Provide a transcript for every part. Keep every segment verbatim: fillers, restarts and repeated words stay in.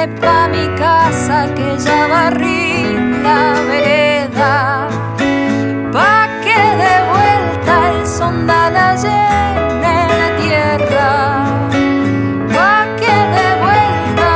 sepa mi casa que ya barrí la vereda, pa' que de vuelta el sonda la llene de tierra, pa' que de vuelta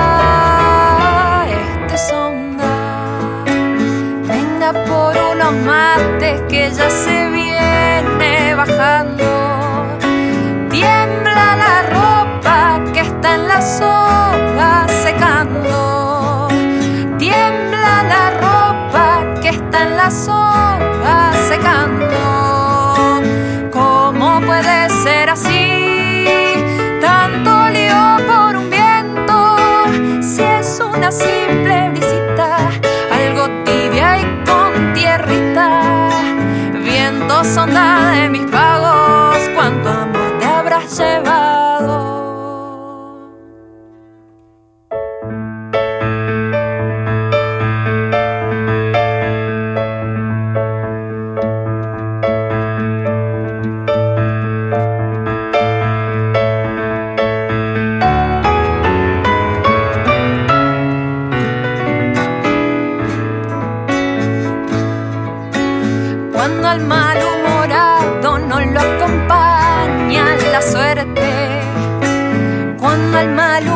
este sonda venga por unos mates que ya se viene bajando. Tiembla la ropa que está en la soga secando. Tiembla la ropa que está en la soga secando. ¿Cómo puede ser así? Tanto lío por un viento, si es una simple brisita, algo tibia y con tierrita. Viento sonda de mis pagos, cuánto amor te habrás llevado. Cuando al malhumorado no lo acompaña la suerte, cuando al mal